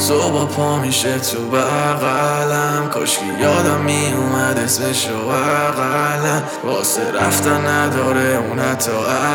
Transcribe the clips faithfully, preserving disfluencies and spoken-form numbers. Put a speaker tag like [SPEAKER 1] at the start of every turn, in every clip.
[SPEAKER 1] صبح پا میشه تو بغلم، کاشکی یادم میومد اسمشو بغلم. واسه رفتن نداره اون حتی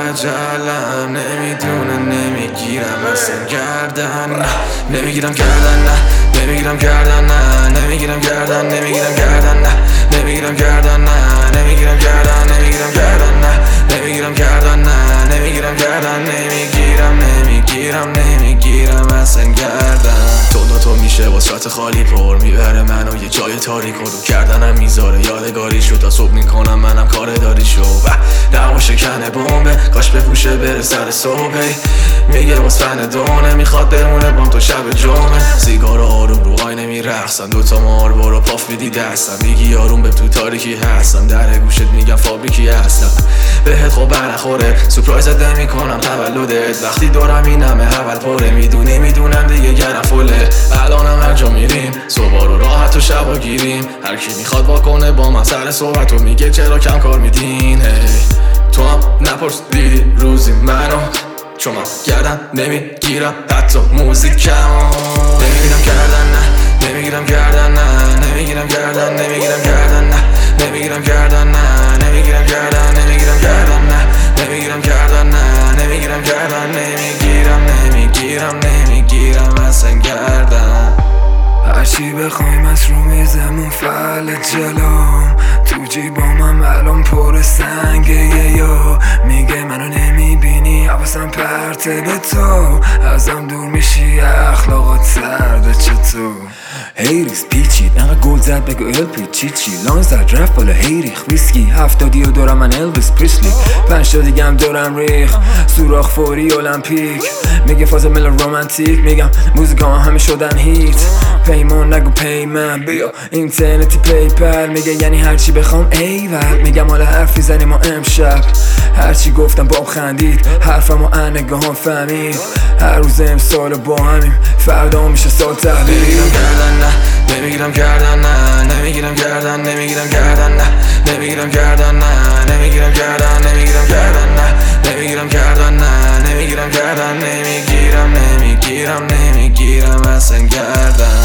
[SPEAKER 1] عجلم. نمیدونه نمیگیرم اصلا گردن، نه نمیگیرم گردن، نه نمیگیرم گردن، نه نمیگیرم گردن، نمیگیرم گردن، نه نمیگیرم گردن، نه نمیگیرم گردن، نمیگیرم گردن، نه نمیگیرم گردن، نه نمیگیرم گردن، نمیگیرم نمیگیرم نمیگیرم اصلا گردن. تو تو میشه با ساعت خالی پر میبره منو یه جای تاریک و رو کردنم میذاره یادگاری شد تا صبح میکنم منم کار داری شو نمو شکنه بمبه کاش بپوشه بره سر صبحی. میگه باز فن دونه میخواد بمونه بام تو شب جمعه. سیگار آروم رو آینه میرقصن دوتا مار برو پاف میدی دستم. میگی آروم به تو تاریکی هستم در گوشت میگم فابریکی هستم. بهت خب برنخوره سورپرایزت نمیکنم تولدت وقتی دورم این همه اول پره. میدونی میدونم دیگه گرم فله الانم هر جا میریم صبح رو راحت و شبا گیریم. هر کی میخواد واکنه با من سر صحبت و میگه چرا کم کار میدین. hey. تو هم نپرس دیدی روزی منو چون من گردن نمیگیرم حتی موزیکمو. نمیگیرم گردن نه نمیگیرم گردن نه نمیگیرم گردن نمیگیرم گردن نه نمیگیرم گردن نه نمیگیرم گردن نمیگیرم گردن نه نمیگیرم گردن نه نمیگیرم گردن نمیگیرم نمیگیرم نمیگیرم اصلا گردن.
[SPEAKER 2] هرچی بخوایم از رو میزمون فعل جلوم تو جیبامم الان پر سنگه یا میگه منو نمیبینی حواسم پرته به تو ازم دور میشی اخلاقات سرده چطور. هیریس پیچید انقدر گل زد بگو الپی چی چی لان زد رفت بالا هیریخ ویسکی هفتادی و دورم من الویس پریسلی پنج تا دیگه هم دورم ریخ سوراخ فوری المپیک. میگه فاز مل رومانتیک میگم موزیکا همه شدن هیت. پیمان نگو پیمن بیا اینترنتی پیپر میگه یعنی هرچی بخوام ایول. میگم حالا حرفی زنیم و امشب هرچی گفتم بام خندید حرفم و انگاه هم فهمید. هر روز امسال با همیم فردا میشه سال تحویل.
[SPEAKER 1] نمیگیرم گردن نه نمیگیرم گردن نه نمیگیرم گردن نمیگیرم گردن نه نمیگیرم گردن نه نمیگیرم گردن نمیگیرم گردن نه نمیگیرم گردن نه نمیگیرم گردن نمیگیرم نمیگیرم نمیگیرم اصلا گردن.